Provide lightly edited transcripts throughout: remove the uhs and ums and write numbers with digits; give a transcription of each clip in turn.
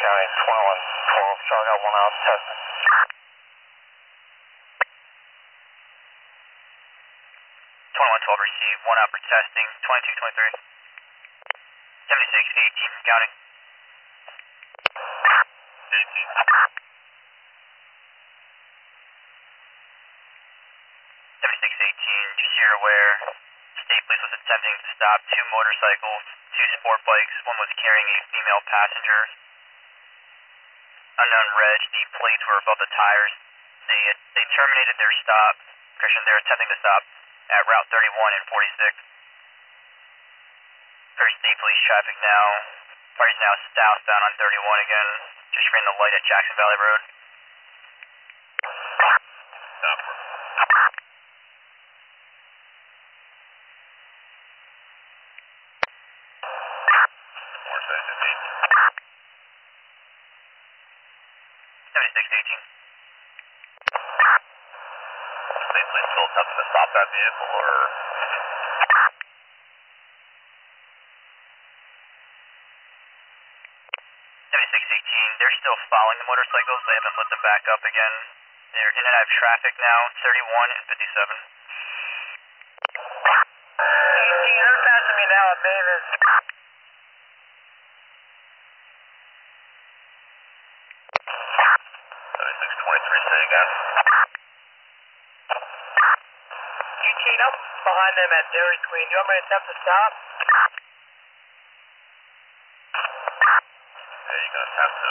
County 2112, Charlie got 1 out testing. 2112 received, 1 out for testing, 2223. 7618 from County. 7618, just so you're aware, State Police was attempting to stop 2 motorcycles, 2 sport bikes, one was carrying a female passenger. Unknown reg, the plates were above the tires. They terminated their stop, Christian, they're attempting to stop at Route 31 and 46. There's State Police traffic now. Party's now southbound on 31 again, just ran the light at Jackson Valley Road. Stop. More side to me. 7618. State Police still attempting to stop that vehicle, or? 7618, they're still following the motorcycles. They haven't let them back up again. They're in and out of traffic now, 31 and 57. 18, they're passing me now at Mavis. 7623, say again. 18, I'm behind them at Dairy Queen. Do you want me to attempt to stop? Yeah, you're going to have to.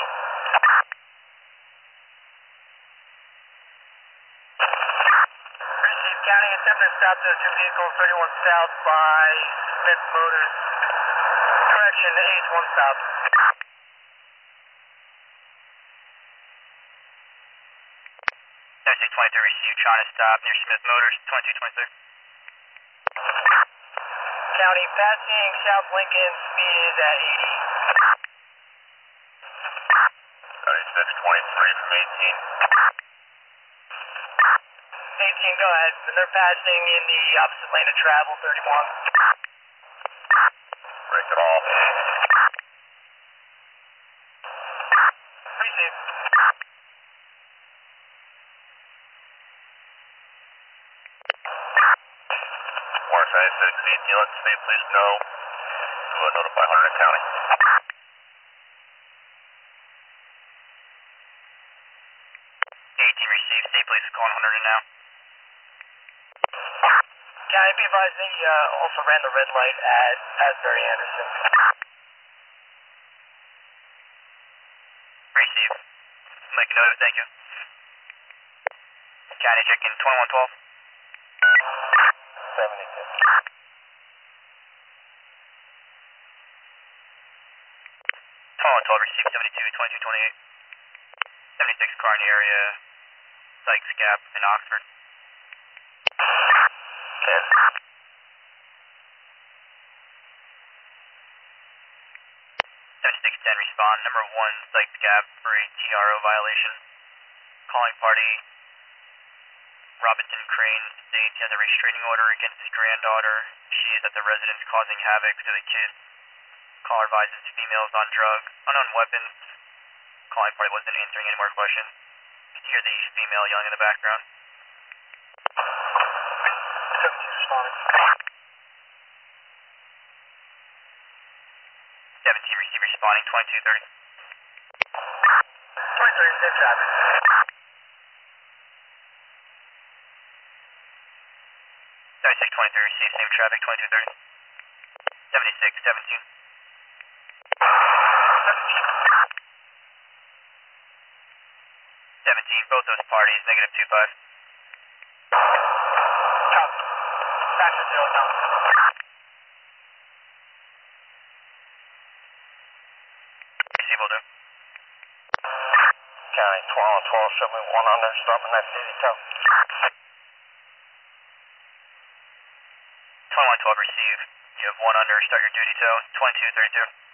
Receive County, attempt to stop those 2 vehicles, 31 south by Smith Motors. Correction, 81 south. 7623 received, trying to stop near Smith Motors, 2226. County, passing South Lincoln, speed is at 80. 7623 from 18. 18, go ahead. And they're passing in the opposite lane of travel, 31. Break it off. Receive. Morris 9618, let the State Police know to notify Hunterdon County. 18 received, State Police is calling Hunterdon now. County, be advised they also ran the red light at Asbury Anderson. Receive. Make a note of it, thank you. County, check in 2112. 72. 2112 received, 72, 2228. 76 car in the area, Sykes Gap in Oxford. Yes. 7610 respond, number 1 Sykes Gap for a TRO violation. Calling party, Robinson Crane states he has a restraining order against his granddaughter. She is at the residence causing havoc to the kids. Caller advises females on drugs, unknown weapons. Calling party wasn't answering any more questions. You hear the female yelling in the background. 17 responding. 17 receive responding, 2230. 23, safe traffic. 7623 receive, same traffic, 2230. 7617. 17, both those parties, negative 25. Copy. Back to 0 now. Receive, will do. County 1212, show me 1 under, stopping that city tow. 2112 receive. You have 1 under, start your duty tow, 2232.